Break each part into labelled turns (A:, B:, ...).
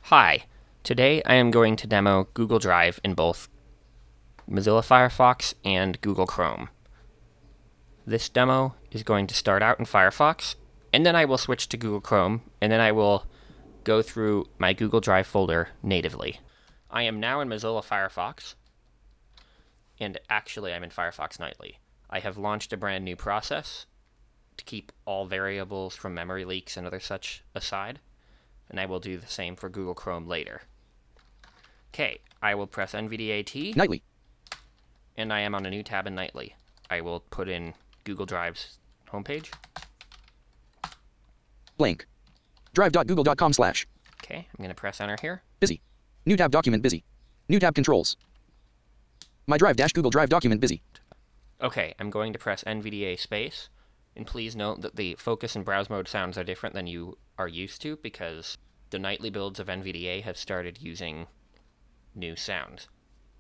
A: Hi, today I am going to demo Google Drive in both Mozilla Firefox and Google Chrome. This demo is going to start out in Firefox, and then I will switch to Google Chrome, and then I will go through my Google Drive folder natively. I am now in Mozilla Firefox, and actually I'm in Firefox Nightly. I have launched a brand new process to keep all variables from memory leaks and other such aside, and I will do the same for Google Chrome later. Okay, I will press NVDA-T.
B: Nightly.
A: And I am on a new tab in Nightly. I will put in Google Drive's homepage.
B: Blank. Drive.google.com/.
A: Okay, I'm going to press enter here.
B: Busy. New tab document busy. New tab controls. My Drive-Google Drive document busy.
A: Okay, I'm going to press NVDA space. And please note that the focus and browse mode sounds are different than you are used to because the nightly builds of NVDA have started using new sounds.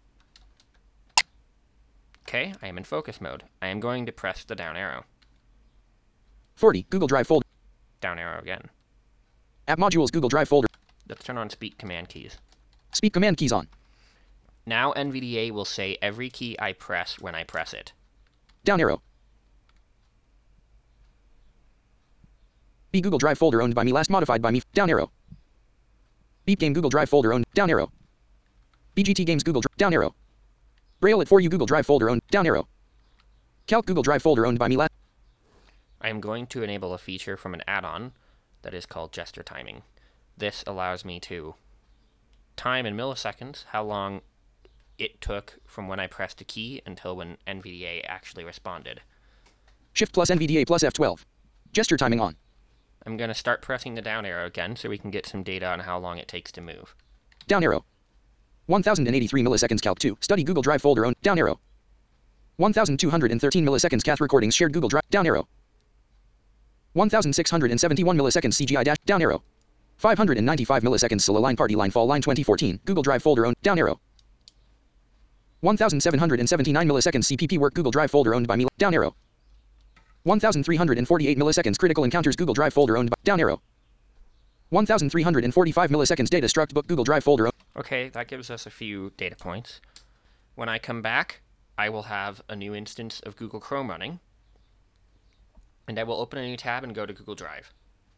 A: Okay, I am in focus mode. I am going to press the down arrow.
B: 40. Google Drive folder.
A: Down arrow again.
B: App modules Google Drive folder.
A: Let's turn on speak command keys.
B: Speak command keys on.
A: Now NVDA will say every key I press when I press it.
B: Down arrow. B Google Drive folder owned by me last modified by me. Down arrow. Beep game Google Drive folder owned. Down arrow. BGT games Google Drive. Down arrow. Braille it for you Google Drive folder owned. Down arrow. Calc Google Drive folder owned by me last.
A: I am going to enable a feature from an add-on that is called gesture timing. This allows me to time in milliseconds how long it took from when I pressed a key until when NVDA actually responded.
B: Shift plus NVDA plus F12. Gesture timing on.
A: I'm going to start pressing the down arrow again so we can get some data on how long it takes to move.
B: Down arrow. 1083 milliseconds calc 2. Study Google Drive folder owned. Down arrow. 1213 milliseconds cath recordings shared Google Drive. Down arrow. 1671 milliseconds CGI dash. Down arrow. 595 milliseconds solo line party line fall line 2014 Google Drive folder owned. Down arrow. 1779 milliseconds CPP work Google Drive folder owned by me. Down arrow. 1348 milliseconds critical encounters Google Drive folder owned by. Down arrow. 1345 milliseconds data struct book Google Drive folder.
A: Okay, that gives us a few data points. When I come back, I will have a new instance of Google Chrome running, and I will open a new tab and go to Google Drive.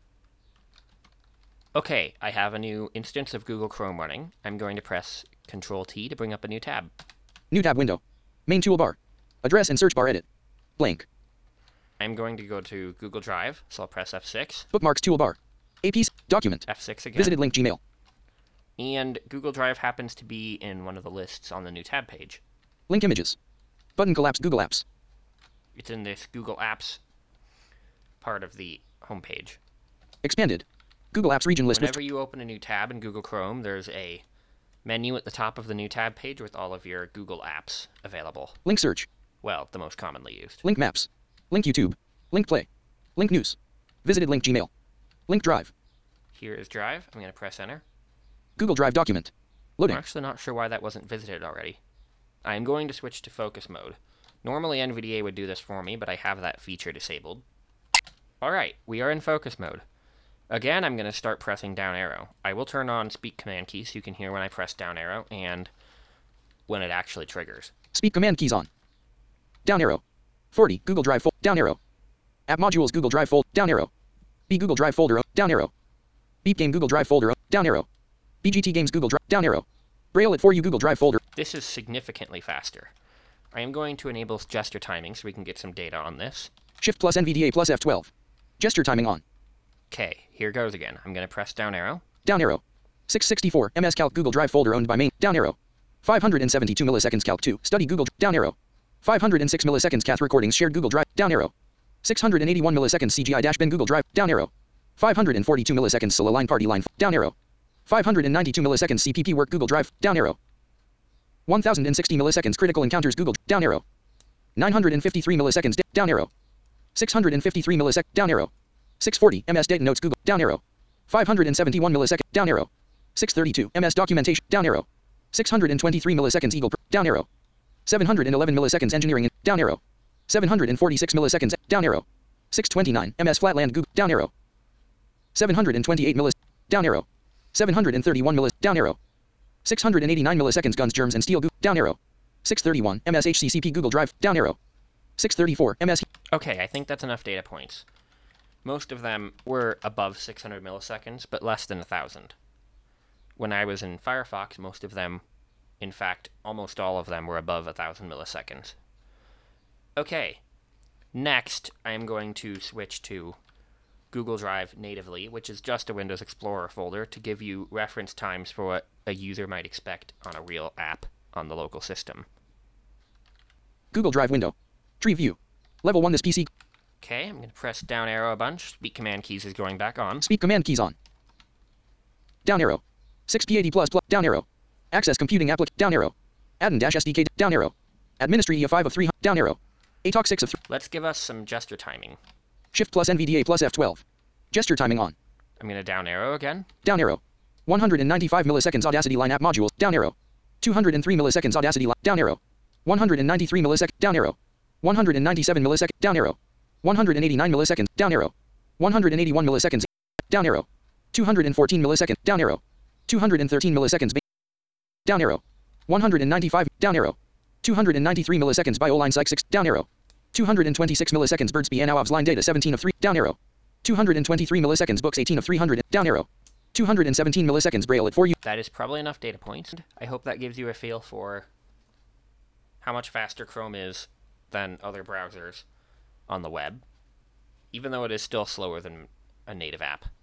A: Okay, I have a new instance of Google Chrome running. I'm going to press Control-T to bring up a new tab.
B: New tab window. Main toolbar. Address and search bar edit. Blank.
A: I'm going to go to Google Drive, so I'll press F6.
B: Bookmarks toolbar. APs. Document.
A: F6 again.
B: Visited link Gmail.
A: And Google Drive happens to be in one of the lists on the new tab page.
B: Link images. Button collapse Google Apps.
A: It's in this Google Apps part of the homepage.
B: Expanded. Google Apps region list.
A: Whenever you open a new tab in Google Chrome, there's a menu at the top of the new tab page with all of your Google Apps available.
B: Link search.
A: Well, the most commonly used.
B: Link maps. Link YouTube. Link play. Link news. Visited link Gmail. Link drive.
A: Here is Drive. I'm going to press enter.
B: Google Drive document. Loading.
A: I'm actually not sure why that wasn't visited already. I am going to switch to focus mode. Normally NVDA would do this for me, but I have that feature disabled. Alright, we are in focus mode. Again, I'm going to start pressing down arrow. I will turn on speak command key so you can hear when I press down arrow and when it actually triggers.
B: Speak command keys on. Down arrow. 40. Google Drive folder. Down arrow. App modules Google Drive folder. Down arrow. B Google Drive folder. Down arrow. Beep game Google Drive folder. Down arrow. BGT games Google Drive. Down arrow. Braille it for you Google Drive folder.
A: This is significantly faster. I am going to enable gesture timing so we can get some data on this.
B: Shift plus NVDA plus F12. Gesture timing on.
A: Okay, here goes again. I'm going to press down arrow.
B: Down arrow. 664 MS Calc Google Drive folder owned by main. Down arrow. 572 milliseconds Calc 2. Study Google. Down arrow. 506 milliseconds cath recordings shared Google Drive. Down arrow. 681 milliseconds CGI dash bin Google Drive. Down arrow. 542 milliseconds solo line party line. Down arrow. 592 milliseconds CPP work Google Drive. Down arrow. 1060 milliseconds critical encounters Google. Down arrow. 953 milliseconds. Down arrow. 653 milliseconds. Down arrow. 640 MS data notes Google. Down arrow. 571 milliseconds. Down arrow. 632 MS documentation. Down arrow. 623 milliseconds Eagle. Down arrow. 711 milliseconds engineering. Down arrow. 746 milliseconds. Down arrow. 629 MS flatland Google. Down arrow. 728 millis. Down arrow. 731 down arrow. 689 milliseconds guns germs and steel down arrow. 631 MSHCCP Google Drive down arrow. 634 MS.
A: Okay, I think that's enough data points. Most of them were above 600 milliseconds, but less than 1,000. When I was in Firefox, most of them, in fact, almost all of them were above 1,000 milliseconds. Okay, next I am going to switch to Google Drive natively, which is just a Windows Explorer folder, to give you reference times for what a user might expect on a real app on the local system.
B: Google Drive window. Tree view. Level 1 this PC.
A: Okay, I'm going to press down arrow a bunch. Speak command keys is going back on.
B: Speak command keys on. Down arrow. 6P80 plus down arrow. Access computing applic down arrow. Addon-SDK down arrow. Administria 5 of 3 down arrow. ATOC 6 of 3.
A: Let's give us some gesture timing.
B: Shift plus NVDA plus F12. Gesture timing on.
A: I'm going to down arrow again.
B: Down arrow. 195 milliseconds Audacity line app modules. Down arrow. 203 milliseconds Audacity line. Down arrow. 193 milliseconds. Down arrow. 197 milliseconds. Down arrow. 189 milliseconds. Down arrow. 181 milliseconds. Down arrow. 214 milliseconds. Down arrow. 213 milliseconds. Down arrow. 195. Down arrow. 293 milliseconds by O-line psych 6. Down arrow. 226 milliseconds Birdsby and AWAVS line data 17 of 3. Down arrow. 223 milliseconds books 18 of 300. Down arrow. 217 milliseconds Braille at 4U.
A: That is probably enough data points. I hope that gives you a feel for how much faster Chrome is than other browsers on the web, even though it is still slower than a native app.